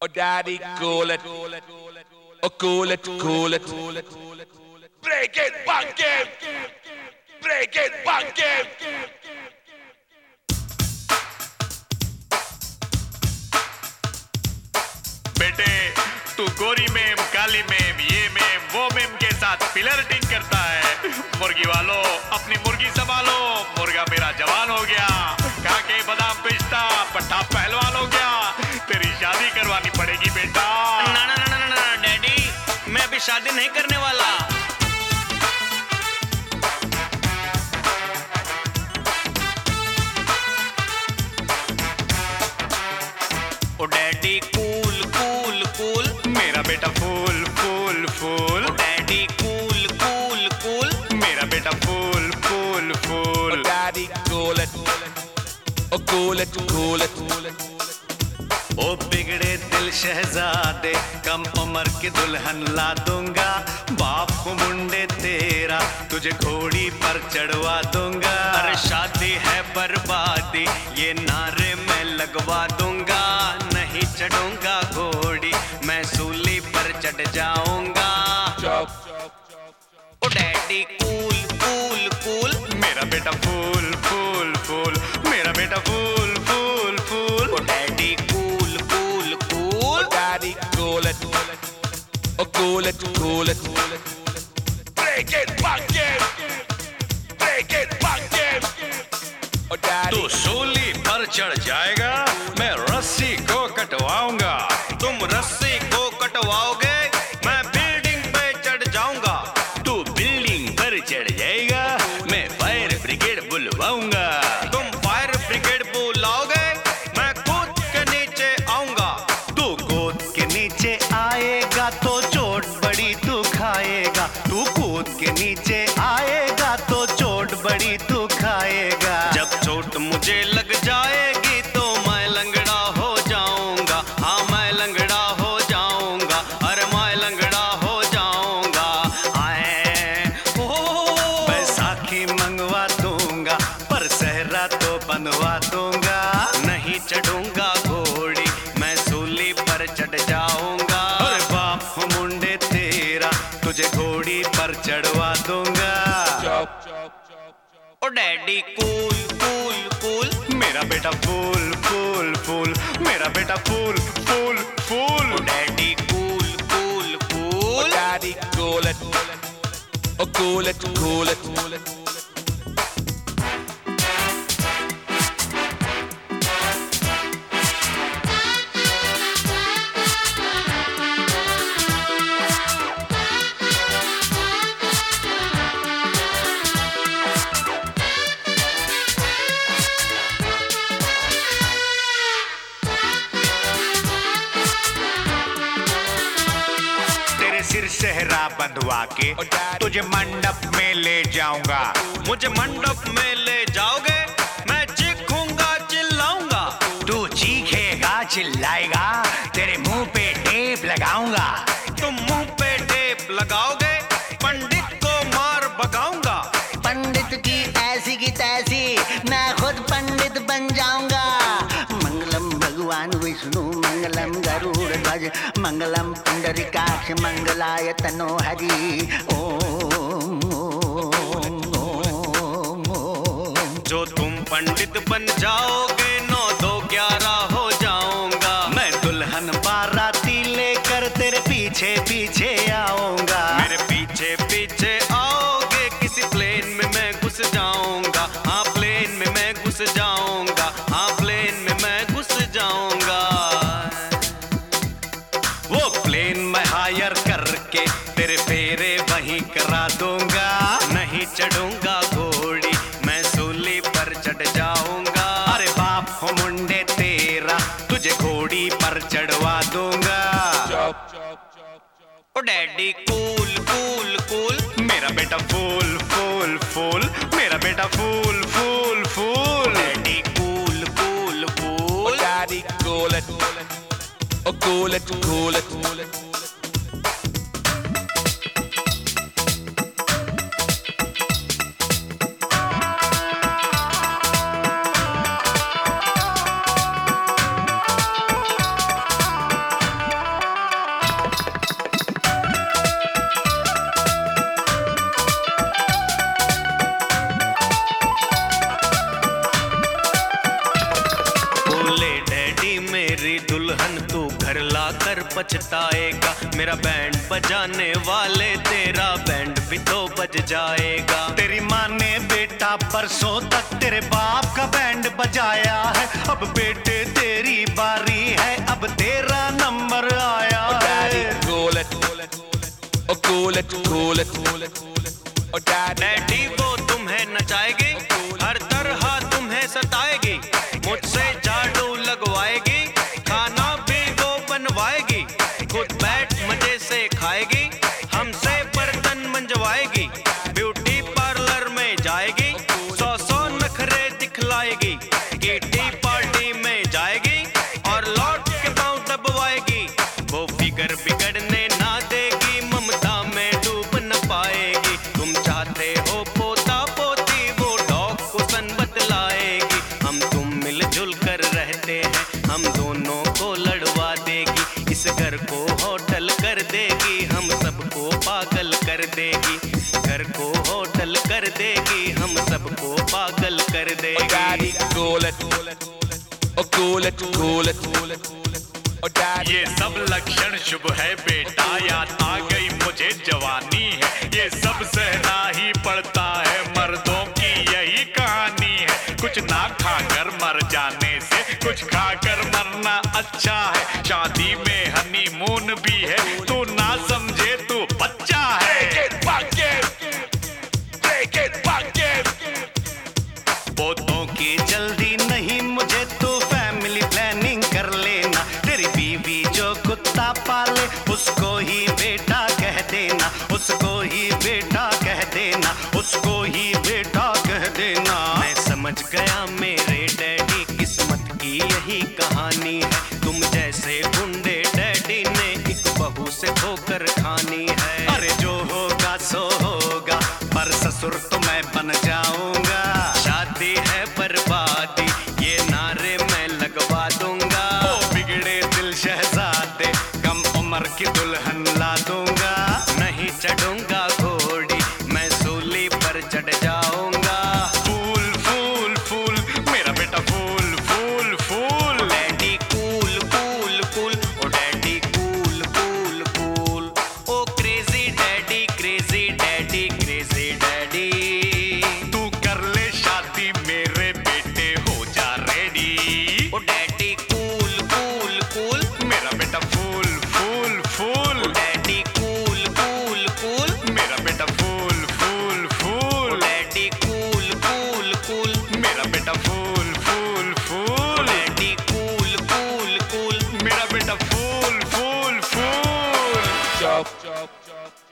Oh, daddy, cool it. Oh, cool it, cool it. Break it, bang it. Break it, bang it. बेटे तू गोरी मेम, काली मेम, ये मेम, वो मेम के साथ फ्लर्टिंग करता है। मुर्गी वालों अपनी मुर्गी संभालो, मुर्गा मेरा जवान हो गया, खा के बादाम पिस्ता, पट्टा पहलवान हो गया। तेरी शादी करवानी पड़ेगी बेटा। ना ना ना ना ना डैडी, मैं अभी शादी नहीं करने वाला। Oh daddy cool cool cool, मेरा बेटा fool fool fool. Daddy cool cool cool, मेरा बेटा fool fool fool. Oh, daddy, cool it. Oh, cool it, cool it. ओ बिगड़े दिल शहजादे, कम उम्र के दुल्हन ला दूंगा। बाप को मुंडे तेरा, तुझे घोड़ी पर चढ़वा दूंगा। अरे शादी है बर्बादी, ये नारे मैं लगवा दूंगा। नहीं चढ़ूंगा घोड़ी, मैं सूली पर चढ़ जाऊंगा। Oh daddy cool cool cool, मेरा बेटा फूल फूल फूल। मेरा बेटा fool fool fool. Oh daddy cool cool cool, Daddy, cool it. Oh, cool it, cool it. Break it, bang it. Break it, bang it. Oh, daddy. तू सूली पर चढ़ जाएगा, मैं रस्सी को कटवाऊंगा। तुम रस्सी को कटवाओगे, मैं बिल्डिंग पे चढ़ जाऊंगा। तू बिल्डिंग पर चढ़ जाएगा, मैं फायर ब्रिगेड बुलवाऊंगा। तुम फायर ब्रिगेड बुलाओगे, मैं कूद के नीचे आऊंगा। तू कूद के नीचे आएगा तो चोट बड़ी तू खाएगा। तू कूद के नीचे आएगा तो चोट बड़ी तू खाएगा। जब चोट मुझे लग जाएगी तो मैं लंगड़ा हो जाऊंगा। हाँ मैं लंगड़ा हो जाऊंगा, अरे मैं लंगड़ा हो जाऊंगा। आए ओ बैसाखी मंगवा दूंगा, पर सहरा तो बनवा दूंगा। नहीं चढ़ूंगा घोड़ी, मैं सूली पर चढ़ जाऊंगा। अरे बाप हो मुंडे तेरा, तुझे घोड़ी पर चढ़वा दूंगा। Oh daddy cool cool cool, मेरा बेटा फूल फूल फूल। मेरा बेटा fool fool fool. Oh daddy cool cool cool, Daddy, cool it. Oh, cool it, cool it. तेरे सिर सेहरा बंधवा के तुझे मंडप में ले जाऊंगा। मुझे मंडप में ले जाओगे, मैं चीखूंगा चिल्लाऊंगा। तू चीखेगा चिल्लाएगा, तेरे मुंह पे टेप लगाऊंगा। तुम मुंह पे टेप लगाओगे, पंडित को मार भगाऊंगा। पंडित की ऐसी की तैसी, मैं खुद पंडित बन जाऊंगा। मंगलम भगवान विष्णु, मंगलम गरुड़ ध्वज, मंगलम पुंडरीकाक्ष, मंगलाय तनो हरि। ओम ओम ओम ओम। जो तुम पंडित बन जाओगे, 9-2-11 हो जाऊंगा। मैं दुल्हन बाराती लेकर तेरे पीछे पीछे आऊंगा। मेरे पीछे पीछे आओगे, किसी प्लेन में मैं घुस जाऊंगा। हाँ प्लेन में मैं घुस जाऊंगा। हाँ प्लेन में मैं घुस जाऊंगा। वो प्लेन मैं हायर करके तेरे फेरे वहीं करा दूंगा। नहीं चढ़ूंगा घोड़ी, मैं सूली पर चढ़ जाऊंगा। अरे बाप हो मुंडे तेरा, तुझे घोड़ी पर चढ़वा दूंगा। Oh daddy cool cool cool, मेरा बेटा फूल फूल फूल। मेरा बेटा fool fool fool. Daddy cool cool cool, Daddy, cool it. Oh, cool it, cool it. धन तू घर ला कर पछताएगा। मेरा बैंड बजाने वाले तेरा बैंड भी तो बज जाएगा। तेरी माँ ने बेटा परसों तक तेरे बाप का बैंड बजाया है, अब बेटे तेरी बारी है, अब तेरा नंबर आया Daddy, है। cool it, oh cool it, cool it, oh daddy, daddy वो तुम्हें नचाएगी, हर तरह तुम्हें सताएगी, मुझसे झाड़ू लगवाएगी, खाना भी वो बनवाएगी, खुद बैठ मजे से खाएगी, हमसे बर्तन मंजवाएगी, ब्यूटी पार्लर में जाएगी, 100 नखरे दिखलाएगी, किटी पार्टी में जाएगी और लौट के पाँव दबवाएगी। वो फिगर बिगड़ने ना देगी, ममता में डूब न पाएगी। तुम चाहते हो पोता पोती, वो डॉग को सन बतलाएगी। हम तुम मिलजुल कर रहते हैं, हम दोनों को लड़वा देगी, इस घर को होटल कर देगी, हम सबको पागल कर देगी, घर को होटल कर देगी, हम सबको पागल कर oh daddy, देगी। cool it, oh cool it, cool it, oh daddy, ये सब लक्षण शुभ है बेटा, याद आ गई मुझे जवानी है, ये सब सहना ही पड़ता है, मर्दों की यही कहानी है। कुछ ना खाकर मर जाने से कुछ खाकर मरना अच्छा है, शादी में हनीमून भी है, तू ना समझे तू बच्चा break है। it, back it, break it, back it. पोतों की जल्दी नहीं मुझे, तो फैमिली प्लानिंग कर लेना। तेरी बीवी जो कुत्ता पाले उसको ही बेटा कह देना, उसको ही बेटा कह देना, उसको ही बेटा कह देना। मैं समझ गया मेरे डैडी, किस्मत की यही कहानी है, तुम जैसे गुंडे डैडी ने एक बहू से धोकर खानी है। अरे जो होगा सो होगा, पर ससुर तो मैं बन जाऊंगा। शादी है बर्बादी, ये नारे मैं लगवा दूंगा। ओ बिगड़े दिल शहजादे, कम उम्र की दुल्हन ला दूंगा। नहीं चढ़ूंगा घोड़ी, मैं सूली पर चढ़ जाऊंगा। फूल फूल फूल मेरा बेटा fool fool fool. Daddy cool cool cool, oh daddy cool cool cool, oh crazy daddy crazy daddy crazy daddy. तू कर ले शादी मेरे बेटे, हो जा ready. Oh daddy cool cool cool, मेरा बेटा fool fool fool. Daddy cool cool cool, मेरा बेटा fool fool fool. Daddy cool cool cool, मेरा बेटा fool fool fool. Daddy cool cool cool. मेरा बेटा फूल फूल फूल। Chop, chop, chop.